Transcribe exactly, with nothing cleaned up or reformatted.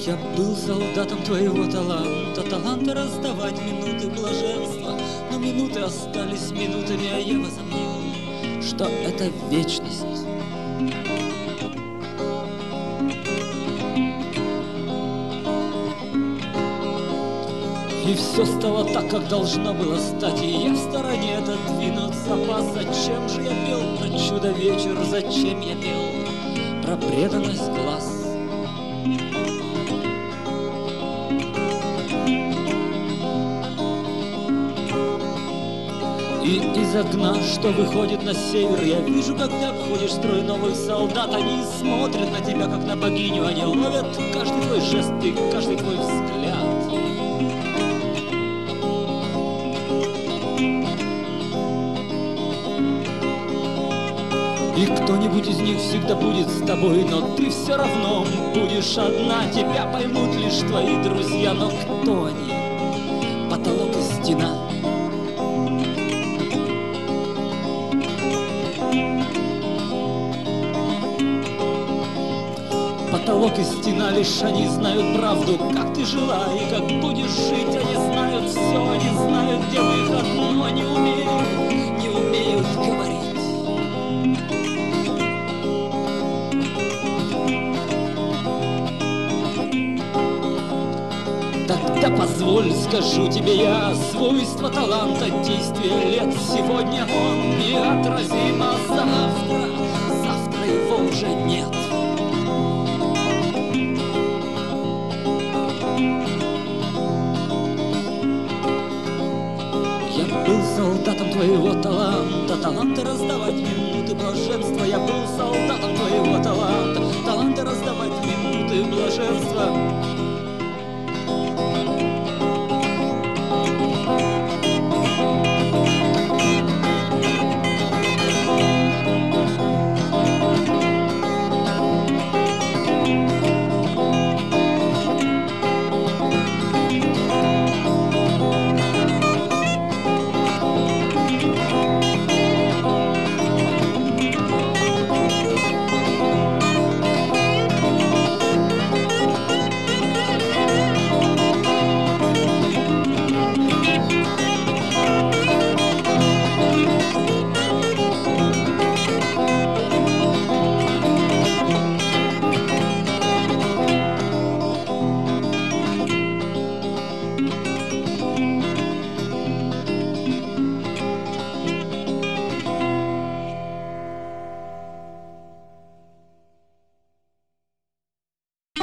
Я был солдатом твоего таланта, таланта раздавать минуты блаженства. Но минуты остались минутами, а я возомнил, что это вечность. И все стало так, как должно было стать, и я в стороне отодвинут запас. Зачем же я пел про чудо-вечер, зачем я пел про преданность глаз? И из окна, что выходит на север, я вижу, как ты обходишь строй новых солдат. Они смотрят на тебя, как на богиню, они ловят каждый твой жест и каждый твой взгляд. И кто-нибудь из них всегда будет с тобой, но ты все равно будешь одна. Тебя поймут лишь твои друзья, но кто они? Потолок и стена. Потолок и стена, лишь они знают правду, как ты жила и как будешь жить. Они знают все, они знают, где выход, но не умеют, не умеют говорить. Тогда позволь, скажу тебе я, свойства таланта, действия лет. Сегодня он неотразим, а завтра, завтра его уже нет. Я был солдатом твоего таланта, таланта раздавать минуты блаженства. Я был солдатом твоего таланта, таланта раздавать минуты блаженства.